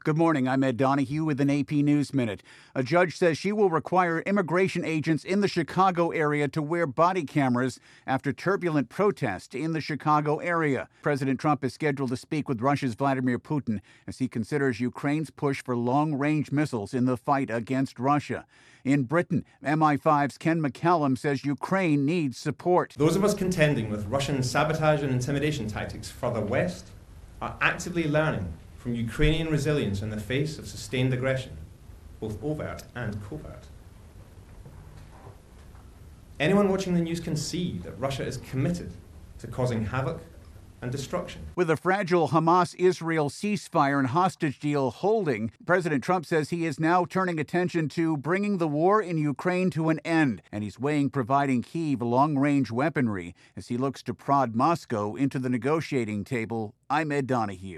Good morning. I'm Ed Donahue with an AP News Minute. A judge says she will require immigration agents in the Chicago area to wear body cameras after turbulent protest in the Chicago area. President Trump is scheduled to speak with Russia's Vladimir Putin as he considers Ukraine's push for long-range missiles in the fight against Russia. In Britain, MI5's Ken McCallum says Ukraine needs support. Those of us contending with Russian sabotage and intimidation tactics further west are actively learning from Ukrainian resilience in the face of sustained aggression, both overt and covert. Anyone watching the news can see that Russia is committed to causing havoc and destruction. With a fragile Hamas-Israel ceasefire and hostage deal holding, President Trump says he is now turning attention to bringing the war in Ukraine to an end, and he's weighing providing Kyiv long-range weaponry as he looks to prod Moscow into the negotiating table. I'm Ed Donahue.